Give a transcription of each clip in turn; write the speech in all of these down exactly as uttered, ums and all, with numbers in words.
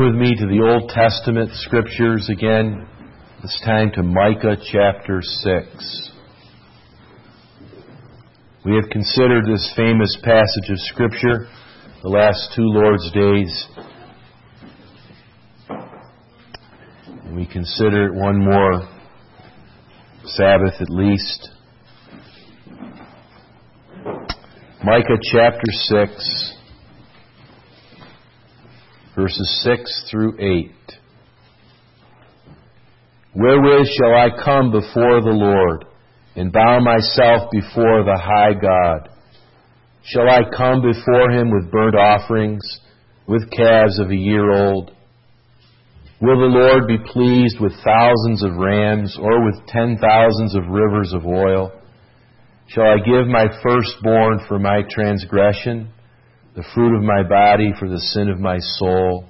With me to the Old Testament Scriptures again, this time to Micah chapter six. We have considered this famous passage of Scripture the last two Lord's days. And we consider it one more Sabbath at least. Micah chapter six. Verses six through eight. Wherewith shall I come before the Lord, and bow myself before the high God? Shall I come before him with burnt offerings, with calves of a year old? Will the Lord be pleased with thousands of rams, or with ten thousands of rivers of oil? Shall I give my firstborn for my transgression, the fruit of my body for the sin of my soul?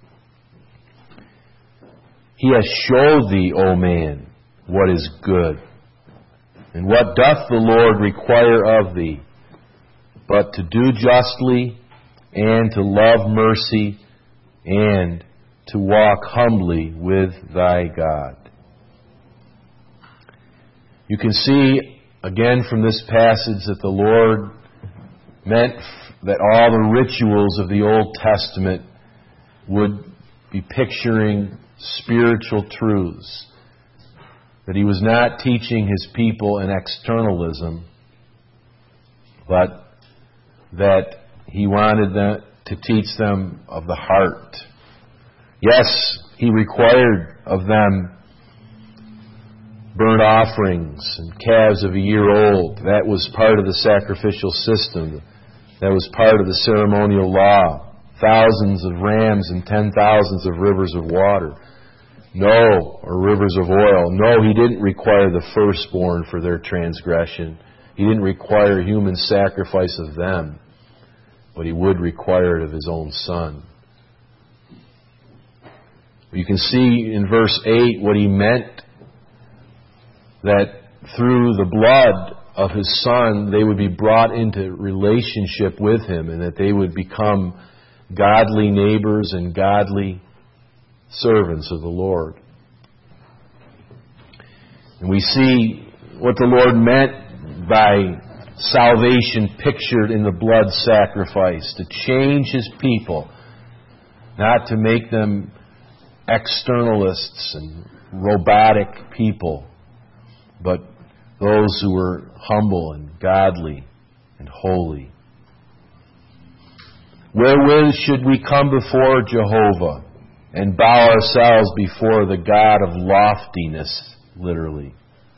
He hath showed thee, O man, what is good. And what doth the Lord require of thee, but to do justly, and to love mercy, and to walk humbly with thy God. You can see, again from this passage, that the Lord meant that all the rituals of the Old Testament would be picturing spiritual truths. That he was not teaching his people an externalism, but that he wanted them to teach them of the heart. Yes, he required of them burnt offerings and calves of a year old. That was part of the sacrificial system. That was part of the ceremonial law. Thousands of rams and ten thousands of rivers of water. No, or rivers of oil. No, he didn't require the firstborn for their transgression. He didn't require human sacrifice of them. But he would require it of his own Son. You can see in verse eight what he meant, that through the blood of his Son, they would be brought into relationship with him, and that they would become godly neighbors and godly servants of the Lord. And we see what the Lord meant by salvation pictured in the blood sacrifice, to change his people, not to make them externalists and robotic people, but those who were humble and godly and holy. Wherewith should we come before Jehovah and bow ourselves before the God of loftiness, literally?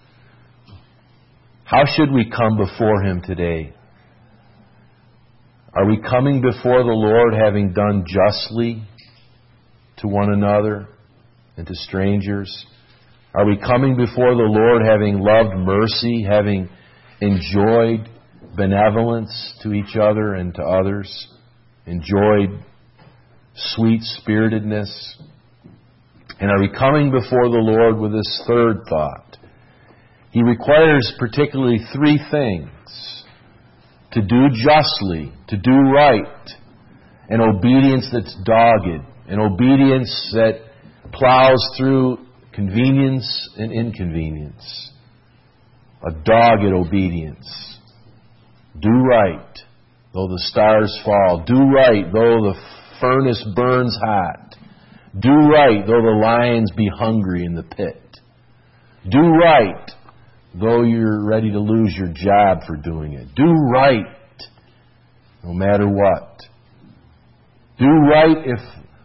How should we come before him today? Are we coming before the Lord having done justly to one another and to strangers? Are we coming before the Lord having loved mercy, having enjoyed benevolence to each other and to others, enjoyed sweet-spiritedness? And are we coming before the Lord with this third thought? He requires particularly three things: to do justly, to do right, an obedience that's dogged, an obedience that plows through convenience and inconvenience. A dogged obedience. Do right, though the stars fall. Do right, though the furnace burns hot. Do right, though the lions be hungry in the pit. Do right, though you're ready to lose your job for doing it. Do right, no matter what. Do right if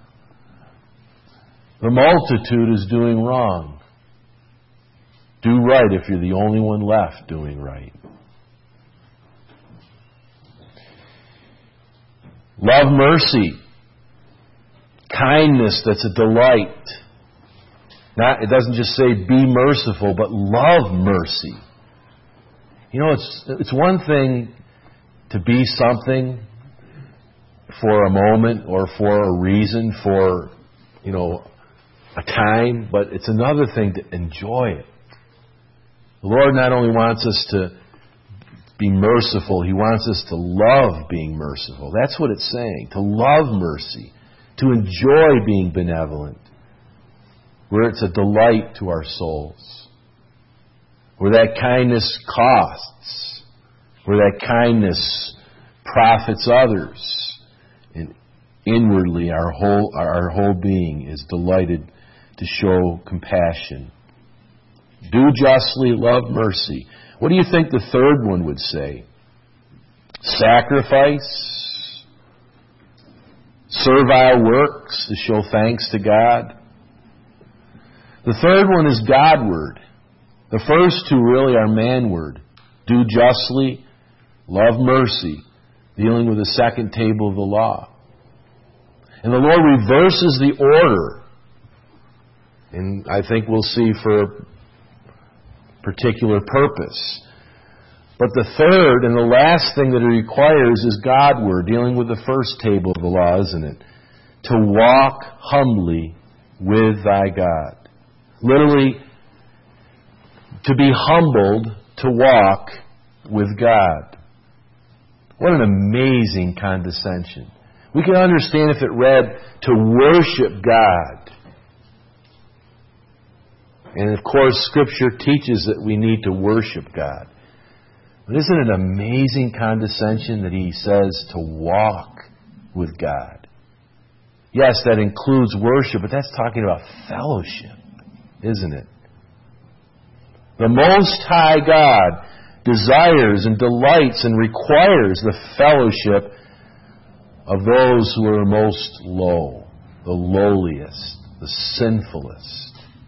the multitude is doing wrong. Do right if you're the only one left doing right. Love mercy. Kindness that's a delight. Not, it doesn't just say be merciful, but love mercy. You know, it's it's one thing to be something for a moment or for a reason, for, you know, a time, but it's another thing to enjoy it. The Lord not only wants us to be merciful, He wants us to love being merciful. That's what it's saying, to love mercy, to enjoy being benevolent, where it's a delight to our souls, where that kindness costs, where that kindness profits others, and inwardly our whole our whole being is delighted to show compassion. Do justly, love mercy. What do you think the third one would say? Sacrifice, servile works to show thanks to God. The third one is Godward. The first two really are manward. Do justly, love mercy, dealing with the second table of the law. And the Lord reverses the order. And I think we'll see for a particular purpose. But the third and the last thing that it requires is Godward, dealing with the first table of the law, isn't it? To walk humbly with thy God. Literally, to be humbled to walk with God. What an amazing condescension. We can understand if it read, to worship God. And of course, Scripture teaches that we need to worship God. But isn't it an amazing condescension that He says to walk with God? Yes, that includes worship, but that's talking about fellowship, isn't it? The Most High God desires and delights and requires the fellowship of those who are most low, the lowliest, the sinfulest.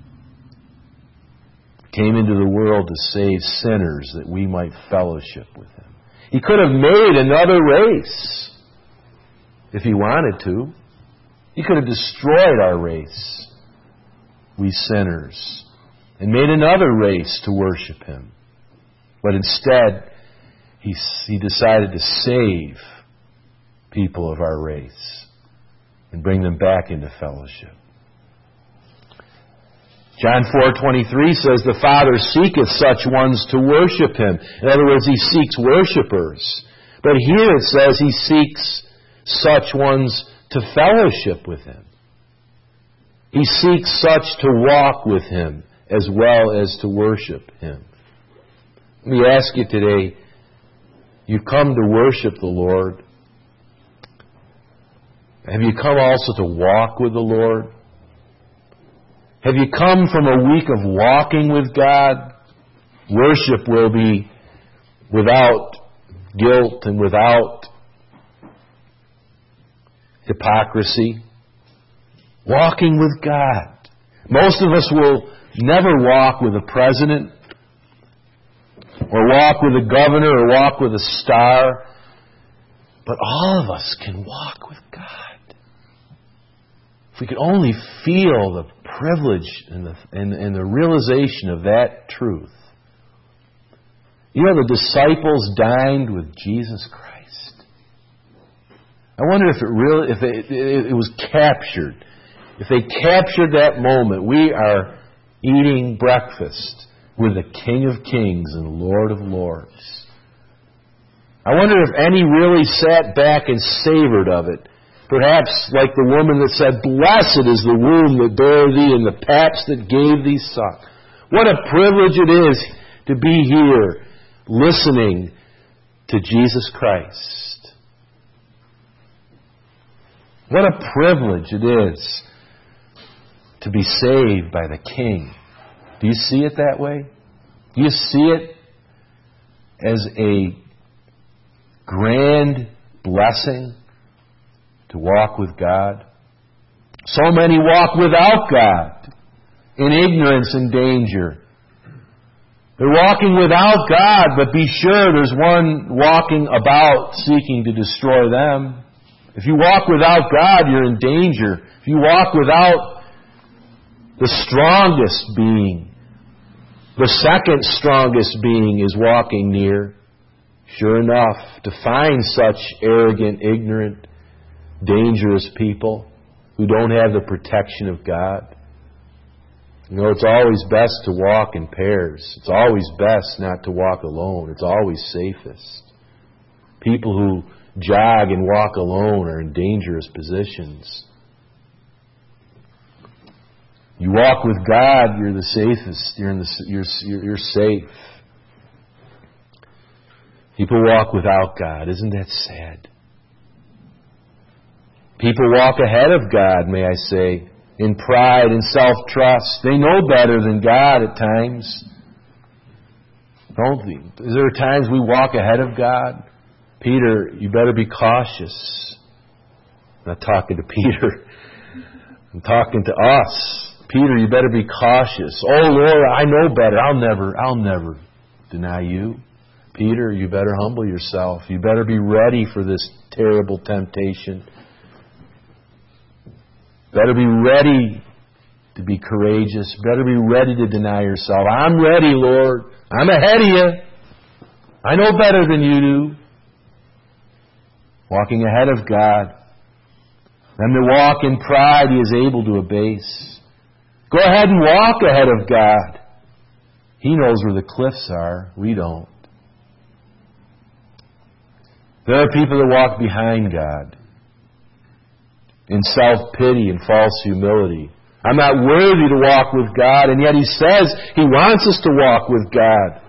Came into the world to save sinners that we might fellowship with Him. He could have made another race if He wanted to. He could have destroyed our race, we sinners, and made another race to worship Him. But instead, He, he decided to save people of our race and bring them back into fellowship. John four twenty-three says, the Father seeketh such ones to worship Him. In other words, He seeks worshipers. But here it says He seeks such ones to fellowship with Him. He seeks such to walk with Him as well as to worship Him. Let me ask you today, you've come to worship the Lord. Have you come also to walk with the Lord? Have you come from a week of walking with God? Worship will be without guilt and without hypocrisy. Walking with God. Most of us will never walk with a president, or walk with a governor, or walk with a star. But all of us can walk with God. If we could only feel the privilege and the, and, and the realization of that truth. You know, the disciples dined with Jesus Christ. I wonder if it really, if it, it, it was captured. If they captured that moment, we are eating breakfast with the King of Kings and Lord of Lords. I wonder if any really sat back and savored of it. Perhaps like the woman that said, blessed is the womb that bare thee and the paps that gave thee suck. What a privilege it is to be here listening to Jesus Christ. What a privilege it is to be saved by the King. Do you see it that way? Do you see it as a grand blessing to walk with God? So many walk without God, in ignorance and danger. They're walking without God, but be sure there's one walking about seeking to destroy them. If you walk without God, you're in danger. If you walk without the strongest being, the second strongest being is walking near. Sure enough, to find such arrogant, ignorant, dangerous people who don't have the protection of God. You know, it's always best to walk in pairs. It's always best not to walk alone. It's always safest. People who jog and walk alone are in dangerous positions. You walk with God, you're the safest. You're, in the, you're, you're safe. People walk without God. Isn't that sad? People walk ahead of God, may I say, in pride and self-trust. They know better than God at times. Don't they? Is there times we walk ahead of God? Peter, you better be cautious. I'm not talking to Peter. I'm talking to us. Peter, you better be cautious. Oh, Lord, I know better. I'll never, I'll never deny you. Peter, you better humble yourself. You better be ready for this terrible temptation. Better be ready to be courageous. Better be ready to deny yourself. I'm ready, Lord. I'm ahead of you. I know better than you do. Walking ahead of God. And to walk in pride He is able to abase. Go ahead and walk ahead of God. He knows where the cliffs are. We don't. There are people that walk behind God in self-pity and false humility. I'm not worthy to walk with God, and yet He says He wants us to walk with God.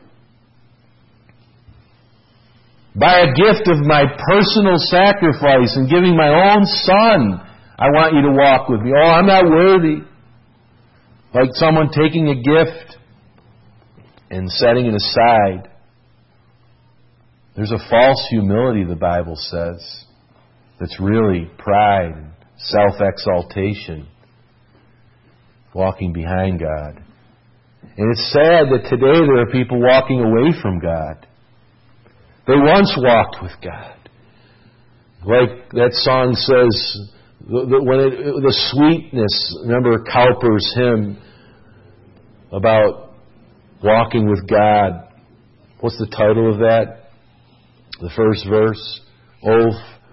By a gift of my personal sacrifice and giving my own Son, I want you to walk with me. Oh, I'm not worthy. Like someone taking a gift and setting it aside. There's a false humility, the Bible says, that's really pride and self-exaltation, walking behind God. And it's sad that today there are people walking away from God. They once walked with God. Like that song says, the, the, when it, the sweetness, remember Cowper's hymn about walking with God. What's the title of that? The first verse. Oh,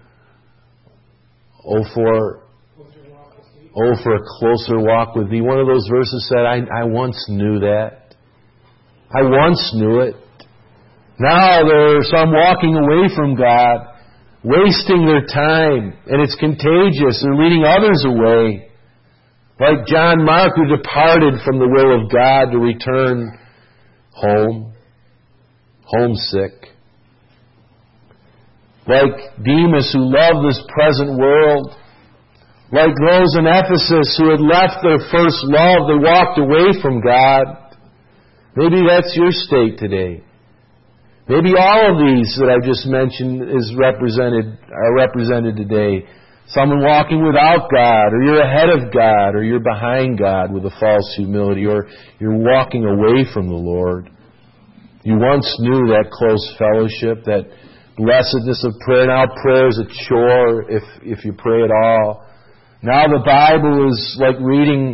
oh for, oh for a closer walk with Thee. One of those verses said, I, I once knew that. I once knew it. Now there are some walking away from God, wasting their time, and it's contagious. They're leading others away. Like John Mark, who departed from the will of God to return home, homesick. Like Demas, who loved this present world. Like those in Ephesus who had left their first love, they walked away from God. Maybe that's your state today. Maybe all of these that I've just mentioned is represented are represented today. Someone walking without God, or you're ahead of God, or you're behind God with a false humility, or you're walking away from the Lord. You once knew that close fellowship, that blessedness of prayer. Now prayer is a chore if if you pray at all. Now the Bible is like reading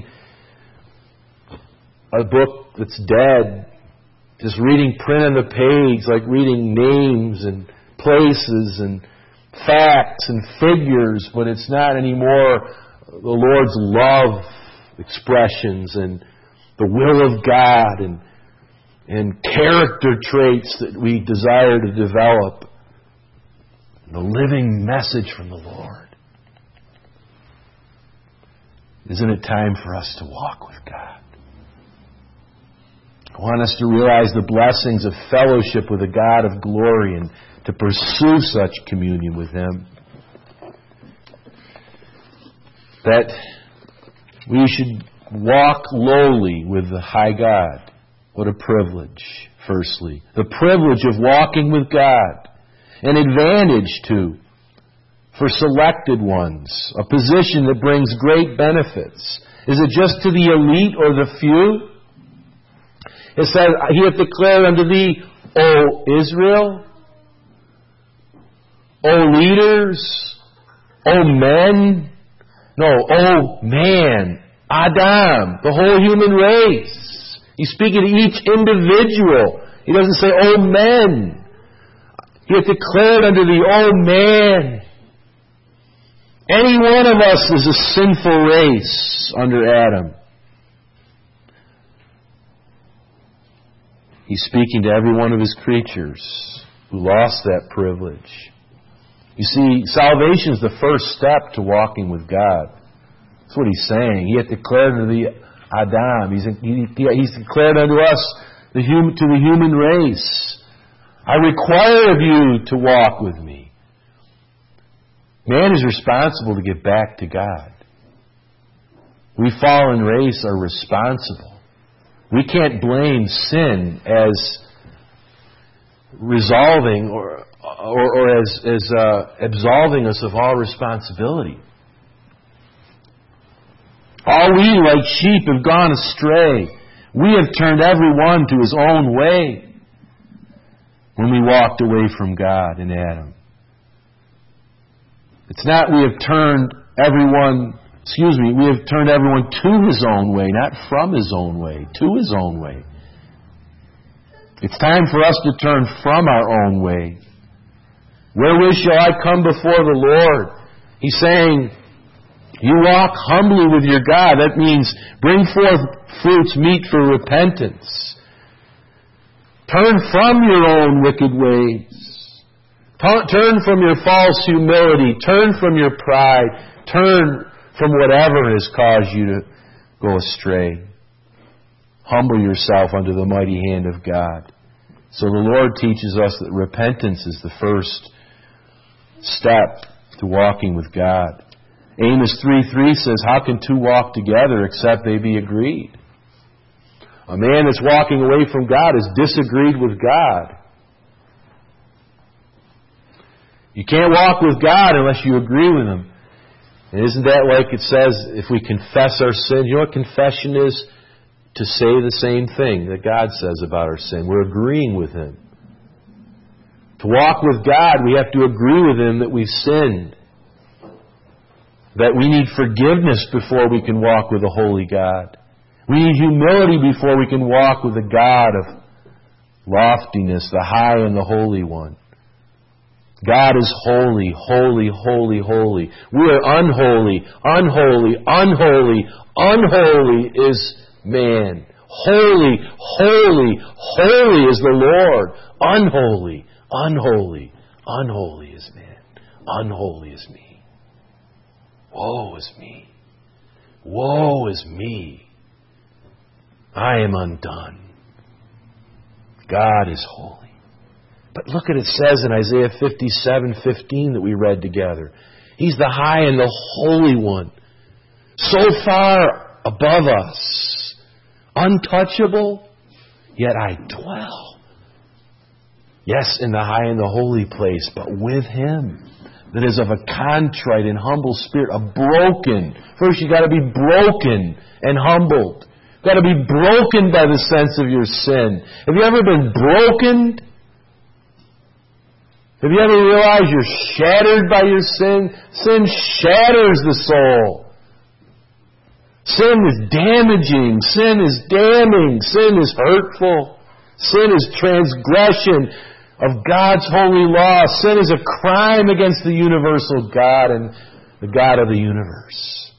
a book that's dead. Just reading print on the page, like reading names and places and facts and figures, but it's not anymore the Lord's love expressions and the will of God and and character traits that we desire to develop. The living message from the Lord. Isn't it time for us to walk with God? I want us to realize the blessings of fellowship with the God of glory and to pursue such communion with Him. That we should walk lowly with the high God. What a privilege, firstly. The privilege of walking with God. An advantage, too, for selected ones. A position that brings great benefits. Is it just to the elite or the few? It says, He hath declared unto thee, O Israel, O leaders, O men, no, O man, Adam, the whole human race. He's speaking to each individual. He doesn't say, O men. He hath declared unto thee, O man. Any one of us is a sinful race under Adam. He's speaking to every one of His creatures who lost that privilege. You see, salvation is the first step to walking with God. That's what he's saying. He hath declared unto the Adam. He's, he, he's declared unto us, the hum, to the human race, I require of you to walk with me. Man is responsible to get back to God. We fallen race are responsible. We can't blame sin as resolving or or, or as, as uh, absolving us of all responsibility. All we, like sheep, have gone astray. We have turned every one to his own way when we walked away from God in Adam. It's not we have turned everyone, excuse me, we have turned everyone to his own way, not from his own way, to his own way. It's time for us to turn from our own way. Wherewith shall I come before the Lord? He's saying, you walk humbly with your God. That means bring forth fruits meet for repentance. Turn from your own wicked ways. Turn from your false humility. Turn from your pride. Turn from whatever has caused you to go astray. Humble yourself under the mighty hand of God. So the Lord teaches us that repentance is the first step to walking with God. Amos three three says, how can two walk together except they be agreed? A man that's walking away from God is disagreed with God. You can't walk with God unless you agree with Him. And isn't that like it says, if we confess our sins, you know what confession is? To say the same thing that God says about our sin. We're agreeing with Him. To walk with God, we have to agree with Him that we've sinned. That we need forgiveness before we can walk with a holy God. We need humility before we can walk with a God of loftiness, the high and the holy one. God is holy, holy, holy, holy. We are unholy, unholy, unholy, unholy is man. Holy, holy, holy is the Lord. Unholy, unholy, unholy is man. Unholy is me. Woe is me. Woe is me. I am undone. God is holy. But look at it says in Isaiah fifty-seven fifteen that we read together. He's the high and the holy one. So far above us. Untouchable, yet I dwell. Yes, in the high and the holy place, but with Him. That is of a contrite and humble spirit, a broken. First you got to be broken and humbled. You've got to be broken by the sense of your sin. Have you ever been broken? Have you ever realized you're shattered by your sin? Sin shatters the soul. Sin is damaging. Sin is damning. Sin is hurtful. Sin is transgression of God's holy law. Sin is a crime against the universal God and the God of the universe.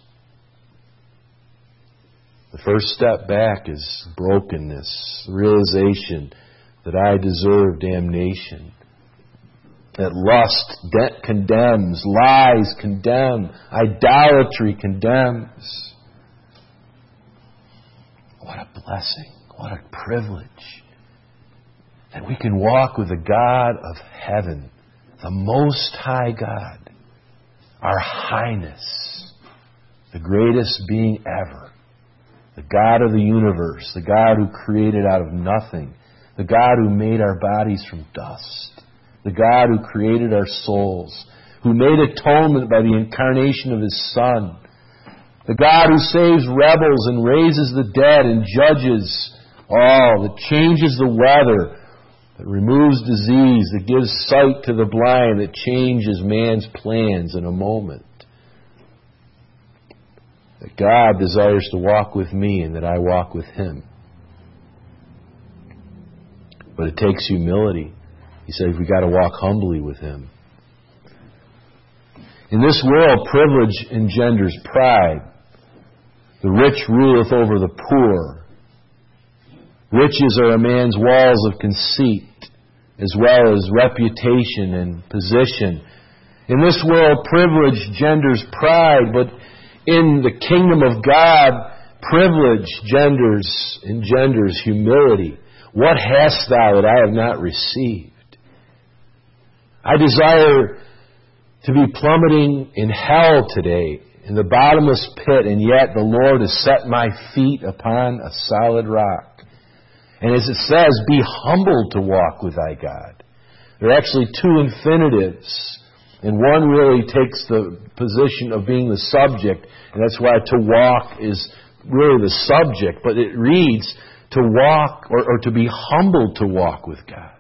The first step back is brokenness, the realization that I deserve damnation. That lust de- condemns, lies condemn, idolatry condemns. What a blessing, what a privilege. That we can walk with the God of heaven, the Most High God, our highness, the greatest being ever, the God of the universe, the God who created out of nothing, the God who made our bodies from dust, the God who created our souls, who made atonement by the incarnation of His Son, the God who saves rebels and raises the dead and judges all, that changes the weather, that removes disease, that gives sight to the blind, that changes man's plans in a moment. That God desires to walk with me and that I walk with Him. But it takes humility. He says we've got to walk humbly with Him. In this world, privilege engenders pride. The rich ruleth over the poor. Riches are a man's walls of conceit, as well as reputation and position. In this world, privilege genders pride, but In the kingdom of God, privilege genders engenders humility. What hast thou that I have not received? I desire to be plummeting in hell today, in the bottomless pit, and yet the Lord has set my feet upon a solid rock. And as it says, be humbled to walk with thy God. There are actually two infinitives, and one really takes the position of being the subject, and that's why to walk is really the subject, but it reads to walk or, or to be humbled to walk with God.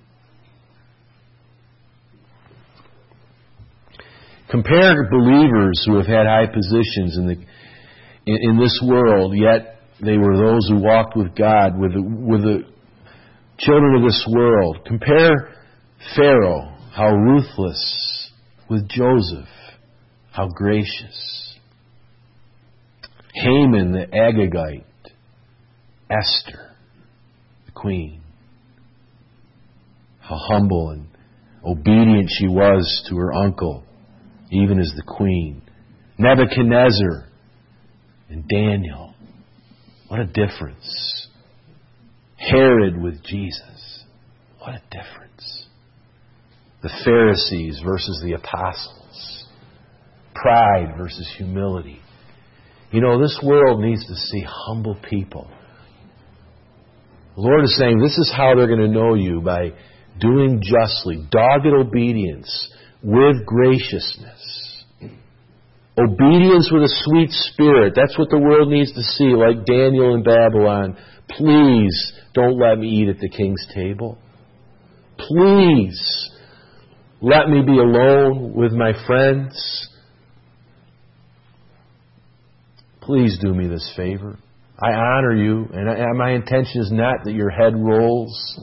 Compare believers who have had high positions in the in, in this world, yet they were those who walked with God, with the, with the children of this world. Compare Pharaoh, how ruthless, with Joseph, how gracious. Haman the Agagite, Esther, the queen, how humble and obedient she was to her uncle, even as the queen. Nebuchadnezzar and Daniel. What a difference. Herod with Jesus. What a difference. The Pharisees versus the apostles. Pride versus humility. You know, this world needs to see humble people. The Lord is saying this is how they're going to know you, by doing justly, dogged obedience, with graciousness. Obedience with a sweet spirit. That's what the world needs to see, like Daniel in Babylon. Please don't let me eat at the king's table. Please let me be alone with my friends. Please do me this favor. I honor you, and I, my intention is not that your head rolls,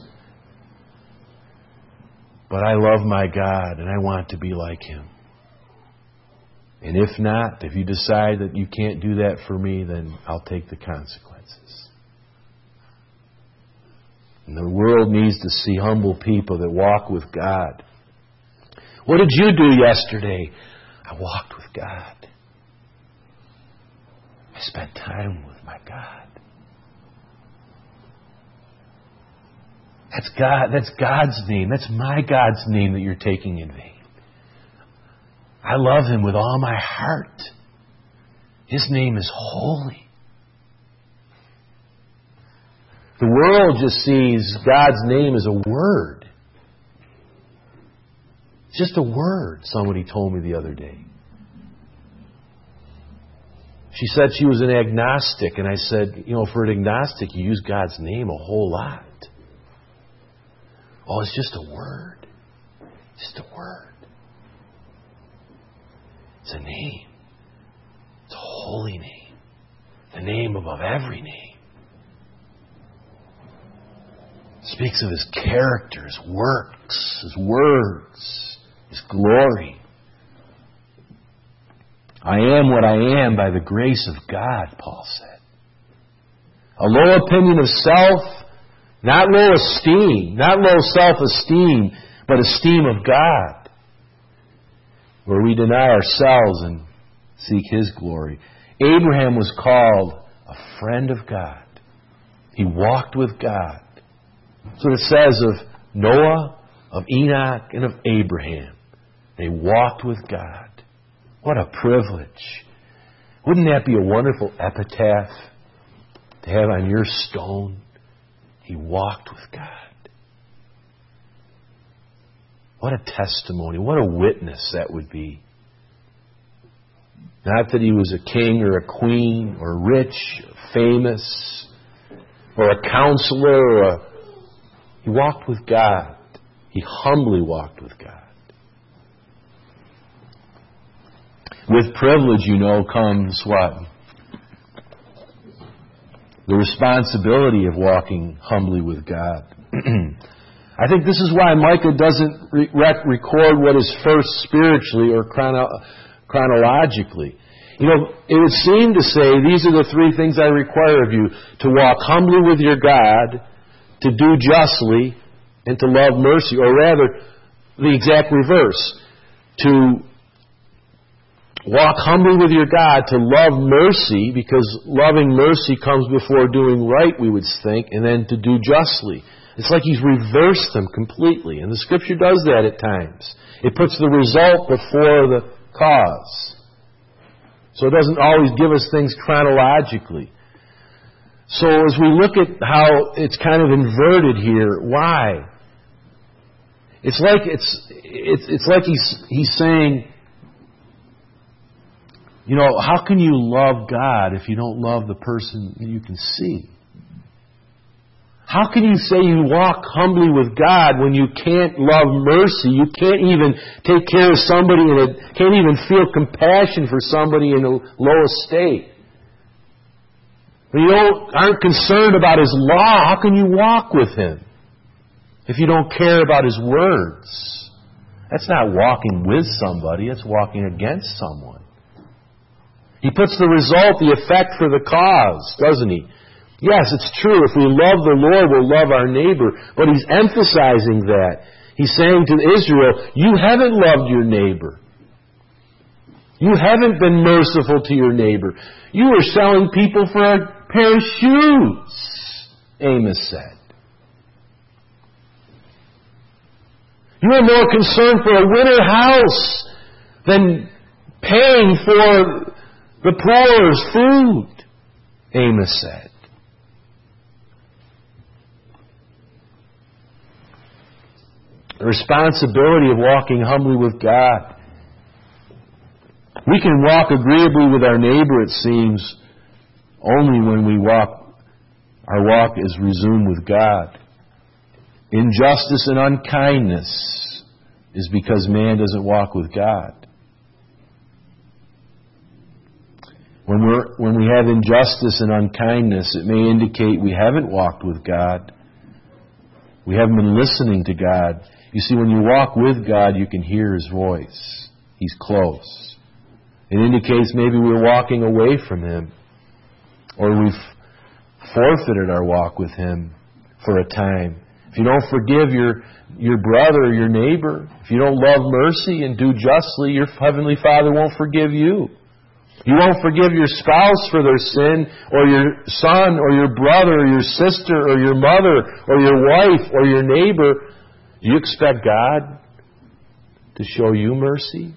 but I love my God, and I want to be like Him. And if not, if you decide that you can't do that for me, then I'll take the consequences. And the world needs to see humble people that walk with God. What did you do yesterday? I walked with God. I spent time with my God. That's God. That's God's name. That's my God's name that you're taking in vain. I love Him with all my heart. His name is holy. The world just sees God's name as a word. It's just a word, somebody told me the other day. She said she was an agnostic, and I said, you know, for an agnostic, you use God's name a whole lot. Oh, it's just a word. Just a word. It's a name. It's a holy name. The name above every name. It speaks of His character, His works, His words, His glory. I am what I am by the grace of God, Paul said. A low opinion of self, not low esteem, not low self-esteem, but esteem of God, where we deny ourselves and seek His glory. Abraham was called a friend of God. He walked with God. That's what it says of Noah, of Enoch, and of Abraham. They walked with God. What a privilege. Wouldn't that be a wonderful epitaph to have on your stone? He walked with God. What a testimony. What a witness that would be. Not that he was a king or a queen or rich, famous, or a counselor. Or a, he walked with God. He humbly walked with God. With privilege, you know, comes what? The responsibility of walking humbly with God. I think this is why Micah doesn't re- record what is first spiritually or chrono- chronologically. You know, it would seem to say, these are the three things I require of you: to walk humbly with your God, to do justly, and to love mercy. Or rather, the exact reverse: to walk humbly with your God, to love mercy, because loving mercy comes before doing right, we would think, and then to do justly. It's like He's reversed them completely. And the Scripture does that at times. It puts the result before the cause. So it doesn't always give us things chronologically. So as we look at how it's kind of inverted here, why? It's like it's it's it's like he's he's saying, you know, how can you love God if you don't love the person you can see? How can you say you walk humbly with God when you can't love mercy? You can't even take care of somebody in a, can't even feel compassion for somebody in a low estate. When you don't, aren't concerned about His law, how can you walk with Him if you don't care about His words? That's not walking with somebody, that's walking against someone. He puts the result, the effect for the cause, doesn't He? Yes, it's true. If we love the Lord, we'll love our neighbor. But He's emphasizing that. He's saying to Israel, you haven't loved your neighbor. You haven't been merciful to your neighbor. You are selling people for a pair of shoes, Amos said. You are more concerned for a winter house than paying for the poor's food, Amos said. The responsibility of walking humbly with God. We can walk agreeably with our neighbor, it seems, only when we walk, our walk is resumed with God. Injustice and unkindness is because man doesn't walk with God. When we're, when we have injustice and unkindness, it may indicate we haven't walked with God. We haven't been listening to God. You see, when you walk with God, you can hear His voice. He's close. It indicates maybe we're walking away from Him, or we've forfeited our walk with Him for a time. If you don't forgive your, your brother or your neighbor, if you don't love mercy and do justly, your Heavenly Father won't forgive you. You won't forgive your spouse for their sin, or your son, or your brother, or your sister, or your mother, or your wife, or your neighbor. Do you expect God to show you mercy?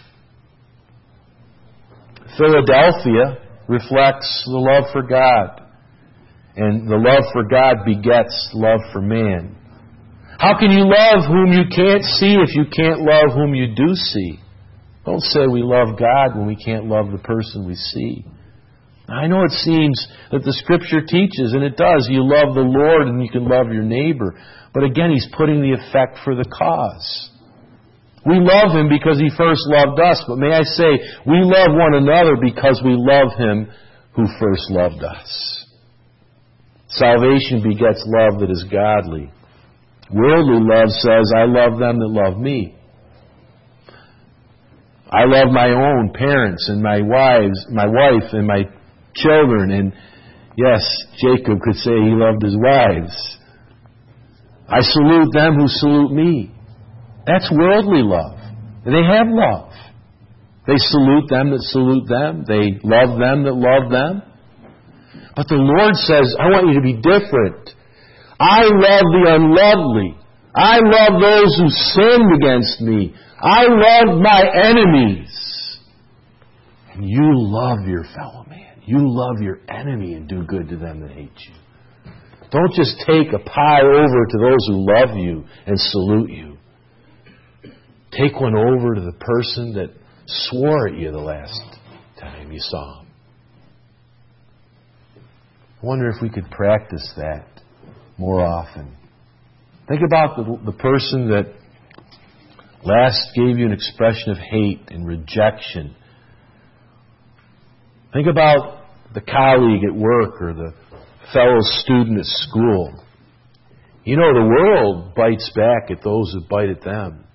Philadelphia reflects the love for God. And the love for God begets love for man. How can you love whom you can't see if you can't love whom you do see? Don't say we love God when we can't love the person we see. I know it seems that the Scripture teaches, and it does, you love the Lord and you can love your neighbor. But again, He's putting the effect for the cause. We love Him because He first loved us. But may I say, we love one another because we love Him who first loved us. Salvation begets love that is godly. Worldly love says, I love them that love me. I love my own parents and my wives, my wife and my children. And yes, Jacob could say he loved his wives. I salute them who salute me. That's worldly love. They have love. They salute them that salute them. They love them that love them. But the Lord says, I want you to be different. I love the unlovely. I love those who sinned against me. I love my enemies. And you love your fellow man. You love your enemy and do good to them that hate you. Don't just take a pie over to those who love you and salute you. Take one over to the person that swore at you the last time you saw him. I wonder if we could practice that more often. Think about the, the person that last gave you an expression of hate and rejection. Think about the colleague at work or the fellow student at school. You know, the world bites back at those who bite at them.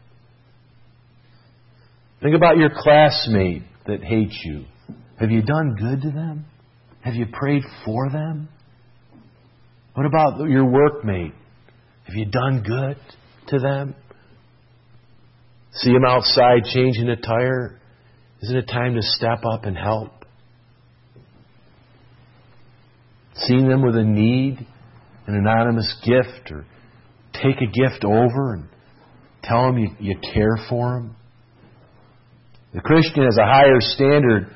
Think about your classmate that hates you. Have you done good to them? Have you prayed for them? What about your workmate? Have you done good to them? See them outside changing a tire? Isn't it time to step up and help? Seeing them with a need, an anonymous gift, or take a gift over and tell them you, you care for them. The Christian has a higher standard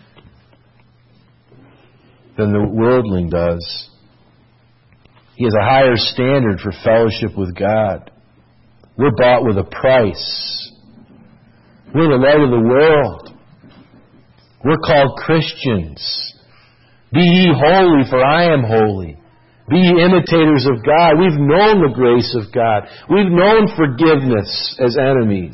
than the worldling does. He has a higher standard for fellowship with God. We're bought with a price. We're the light of the world. We're called Christians. Be ye holy, for I am holy. Be ye imitators of God. We've known the grace of God. We've known forgiveness as enemies.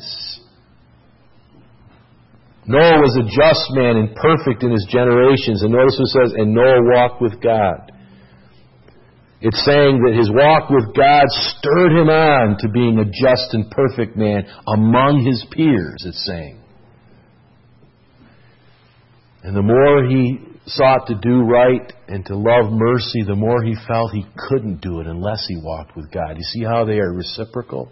Noah was a just man and perfect in his generations. And notice what it says, and Noah walked with God. It's saying that his walk with God stirred him on to being a just and perfect man among his peers, it's saying. And the more he sought to do right and to love mercy, the more he felt he couldn't do it unless he walked with God. You see how they are reciprocal?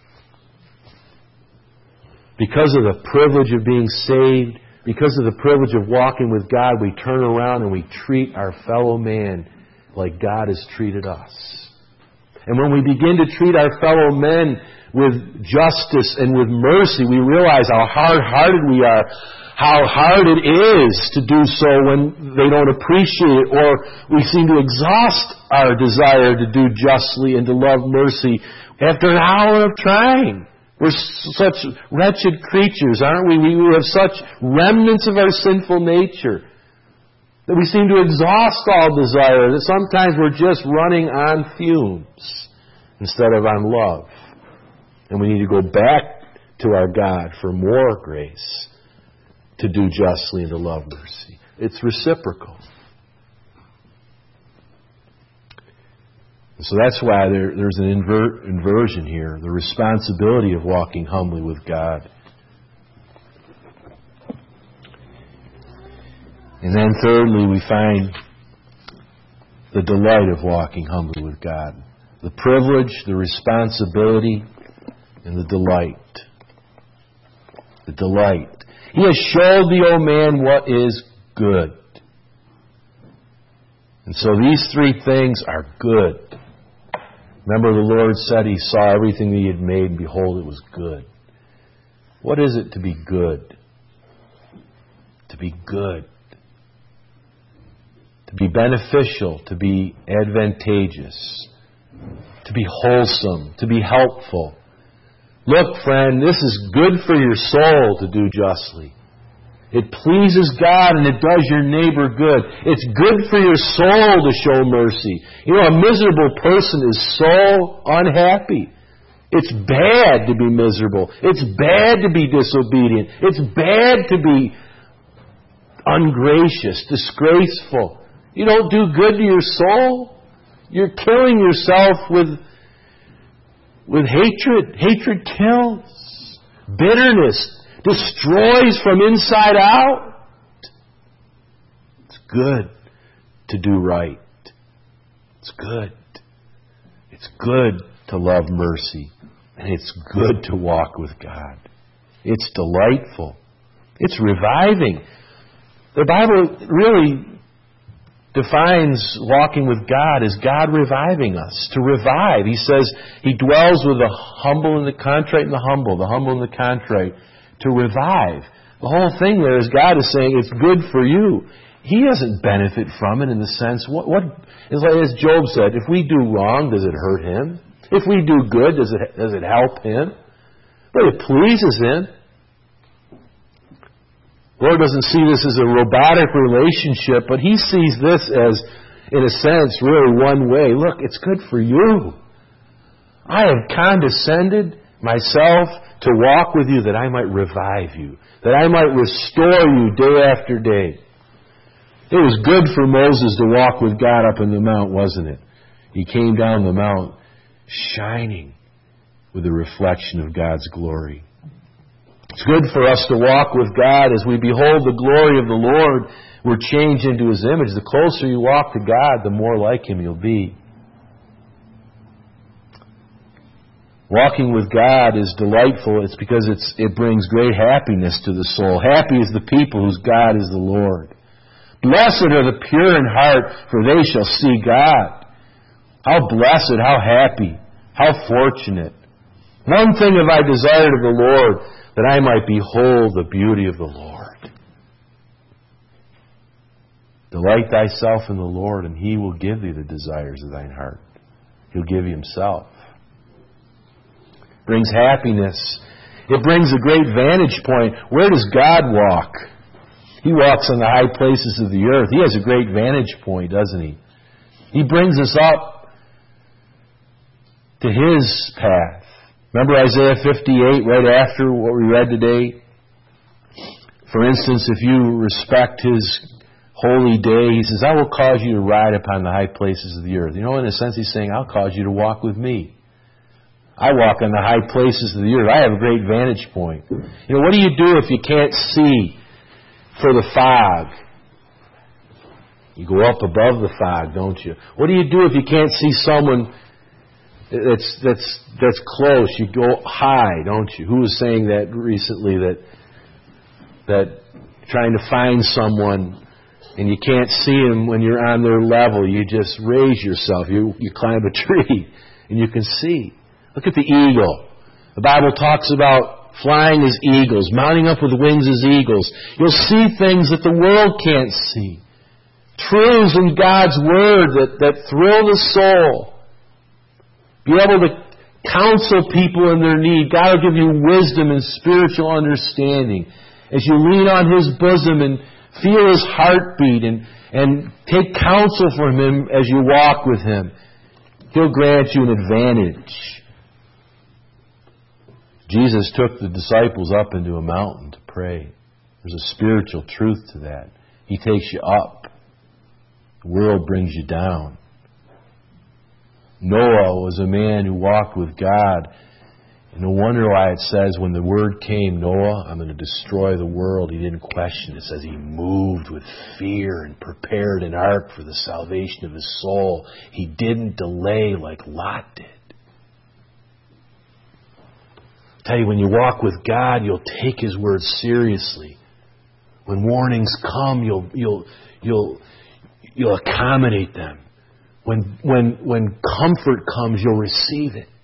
Because of the privilege of being saved, because of the privilege of walking with God, we turn around and we treat our fellow man like God has treated us. And when we begin to treat our fellow men with justice and with mercy, we realize how hard-hearted we are, how hard it is to do so when they don't appreciate it, or we seem to exhaust our desire to do justly and to love mercy after an hour of trying. We're such wretched creatures, aren't we? We have such remnants of our sinful nature that we seem to exhaust all desire, that sometimes we're just running on fumes instead of on love. And we need to go back to our God for more grace to do justly and to love mercy. It's reciprocal. And so that's why there, there's an inver- inversion here, the responsibility of walking humbly with God. And then thirdly, we find the delight of walking humbly with God. The privilege, the responsibility, and the delight. The delight. He has showed thee, O man, what is good. And so these three things are good. Remember the Lord said He saw everything that He had made, and behold, it was good. What is it to be good? To be good. To be beneficial, to be advantageous, to be wholesome, to be helpful. Look, friend, this is good for your soul to do justly. It pleases God and it does your neighbor good. It's good for your soul to show mercy. You know, a miserable person is so unhappy. It's bad to be miserable. It's bad to be disobedient. It's bad to be ungracious, disgraceful. You don't do good to your soul. You're killing yourself with, with hatred. Hatred kills. Bitterness destroys from inside out. It's good to do right. It's good. It's good to love mercy. And it's good to walk with God. It's delightful. It's reviving. The Bible really defines walking with God as God reviving us. To revive. He says He dwells with the humble and the contrite and the humble, the humble and the contrite. To revive. The whole thing there is God is saying it's good for you. He doesn't benefit from it in the sense, what, what it's like as Job said, if we do wrong, does it hurt him? If we do good, does it, does it help him? But it pleases Him. The Lord doesn't see this as a robotic relationship, but He sees this as, in a sense, really one way. Look, it's good for you. I have condescended myself to walk with you that I might revive you, that I might restore you day after day. It was good for Moses to walk with God up in the mount, wasn't it? He came down the mount shining with the reflection of God's glory. It's good for us to walk with God as we behold the glory of the Lord. We're changed into His image. The closer you walk to God, the more like Him you'll be. Walking with God is delightful. It's because it's, it brings great happiness to the soul. Happy is the people whose God is the Lord. Blessed are the pure in heart, for they shall see God. How blessed, how happy, how fortunate. One thing have I desired of the Lord, that I might behold the beauty of the Lord. Delight thyself in the Lord, and He will give thee the desires of thine heart. He'll give you Himself. Brings happiness. It brings a great vantage point. Where does God walk? He walks on the high places of the earth. He has a great vantage point, doesn't He? He brings us up to His path. Remember Isaiah fifty-eight, right after what we read today? For instance, if you respect His holy day, He says, I will cause you to ride upon the high places of the earth. You know, in a sense, He's saying, I'll cause you to walk with me. I walk on the high places of the earth. I have a great vantage point. You know, what do you do if you can't see for the fog? You go up above the fog, don't you? What do you do if you can't see someone that's that's that's close? You go high, don't you? Who was saying that recently, that that trying to find someone and you can't see him when you're on their level, you just raise yourself. You you climb a tree and you can see. Look at the eagle. The Bible talks about flying as eagles, mounting up with wings as eagles. You'll see things that the world can't see. Truths in God's Word that, that thrill the soul. Be able to counsel people in their need. God will give you wisdom and spiritual understanding as you lean on His bosom and feel His heartbeat and, and take counsel from Him as you walk with Him. He'll grant you an advantage. Jesus took the disciples up into a mountain to pray. There's a spiritual truth to that. He takes you up. The world brings you down. Noah was a man who walked with God. And no wonder why it says when the word came, Noah, I'm going to destroy the world, he didn't question it. It says he moved with fear and prepared an ark for the salvation of his soul. He didn't delay like Lot did. I tell you, when you walk with God, you'll take His word seriously. When warnings come, you'll you'll you'll you'll accommodate them. When when when comfort comes, you'll receive it.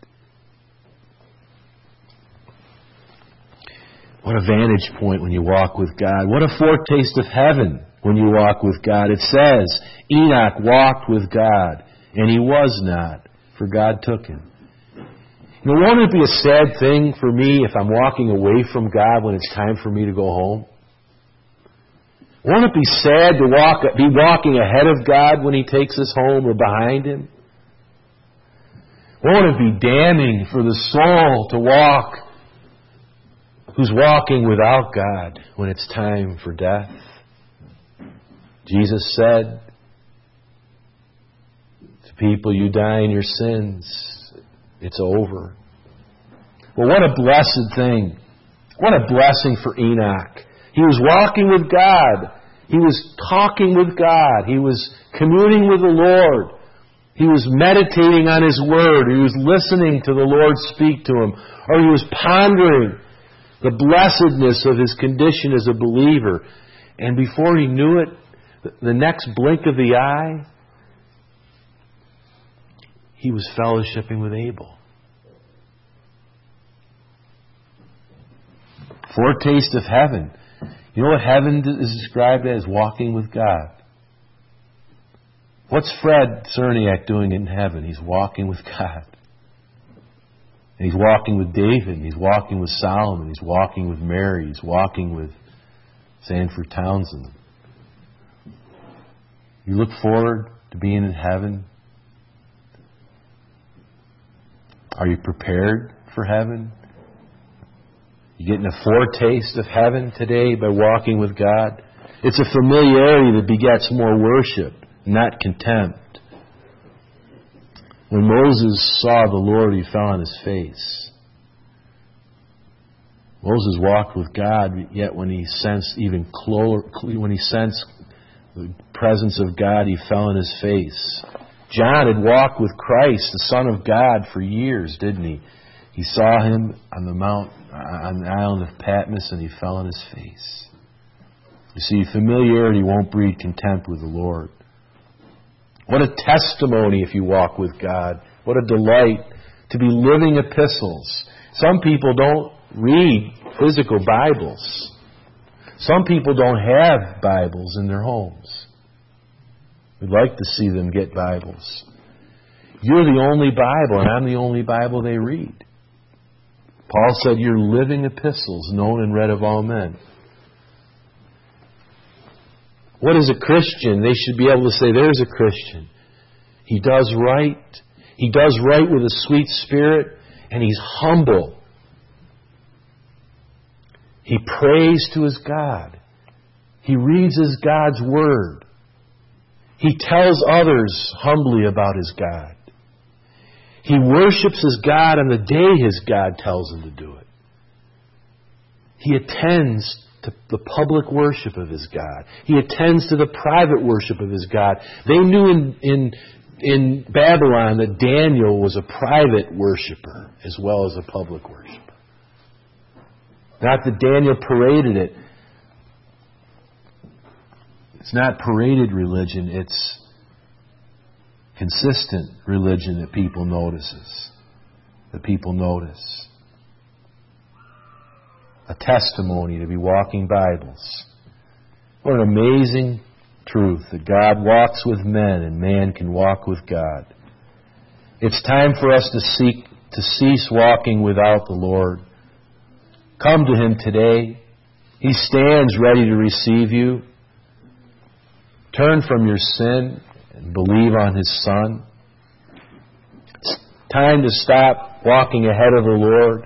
What a vantage point when you walk with God. What a foretaste of heaven when you walk with God. It says, Enoch walked with God, and he was not, for God took him. You know, won't it be a sad thing for me if I'm walking away from God when it's time for me to go home? Won't it be sad to walk, be walking ahead of God when He takes us home or behind Him? Won't it be damning for the soul to walk who's walking without God when it's time for death? Jesus said to people, you die in your sins. It's over. Well, what a blessed thing. What a blessing for Enoch. He was walking with God. He was talking with God. He was communing with the Lord. He was meditating on His Word. He was listening to the Lord speak to him. Or he was pondering the blessedness of his condition as a believer. And before he knew it, the next blink of the eye, he was fellowshipping with Abel. Foretaste of heaven. You know what heaven is described as? Walking with God. What's Fred Cerniak doing in heaven? He's walking with God. And he's walking with David. And he's walking with Solomon. He's walking with Mary. He's walking with Sanford Townsend. You look forward to being in heaven. Are you prepared for heaven? You getting a foretaste of heaven today by walking with God? It's a familiarity that begets more worship, not contempt. When Moses saw the Lord, he fell on his face. Moses walked with God, yet when he sensed even closer, when he sensed the presence of God, he fell on his face. John had walked with Christ, the Son of God, for years, didn't he? He saw him on the mount, on the island of Patmos, and he fell on his face. You see, familiarity won't breed contempt with the Lord. What a testimony if you walk with God. What a delight to be living epistles. Some people don't read physical Bibles. Some people don't have Bibles in their homes. We'd like to see them get Bibles. You're the only Bible, and I'm the only Bible they read. Paul said, you're living epistles, known and read of all men. What is a Christian? They should be able to say, there's a Christian. He does right. He does right with a sweet spirit, and he's humble. He prays to his God. He reads his God's Word. He tells others humbly about his God. He worships his God on the day his God tells him to do it. He attends to the public worship of his God. He attends to the private worship of his God. They knew in, in, in Babylon that Daniel was a private worshiper as well as a public worshiper. Not that Daniel paraded it. It's not paraded religion. It's consistent religion that people notices. That people notice. A testimony to be walking Bibles. What an amazing truth that God walks with men and man can walk with God. It's time for us to seek to cease walking without the Lord. Come to Him today. He stands ready to receive you. Turn from your sin and believe on His Son. It's time to stop walking ahead of the Lord.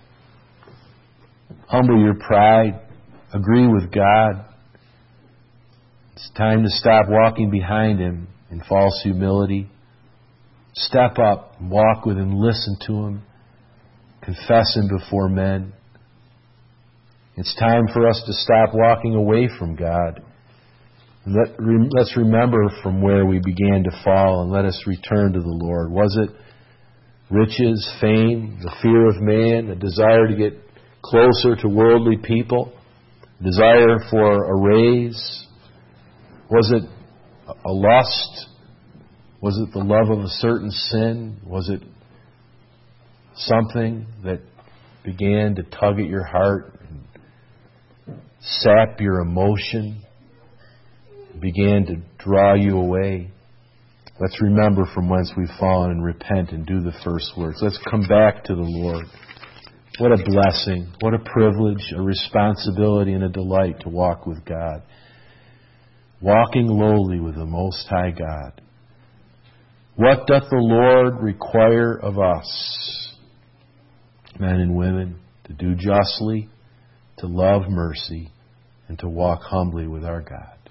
Humble your pride. Agree with God. It's time to stop walking behind Him in false humility. Step up and walk with Him. Listen to Him. Confess Him before men. It's time for us to stop walking away from God. Let, re, let's remember from where we began to fall and let us return to the Lord. Was it riches, fame, the fear of man, a desire to get closer to worldly people, desire for a raise? Was it a lust? Was it the love of a certain sin? Was it something that began to tug at your heart and sap your emotion, began to draw you away? Let's remember from whence we've fallen and repent and do the first works. Let's come back to the Lord. What a blessing, what a privilege, a responsibility and a delight to walk with God. Walking lowly with the Most High God. What doth the Lord require of us, men and women, to do justly, to love mercy, and to walk humbly with our God?